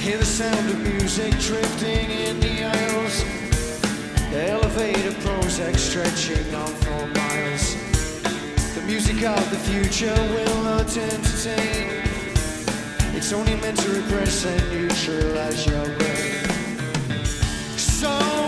Hear the sound of music drifting in the aisles. The elevator Prozac stretching on for miles. The music of the future will not entertain. It's only meant to repress and neutralize your brain. So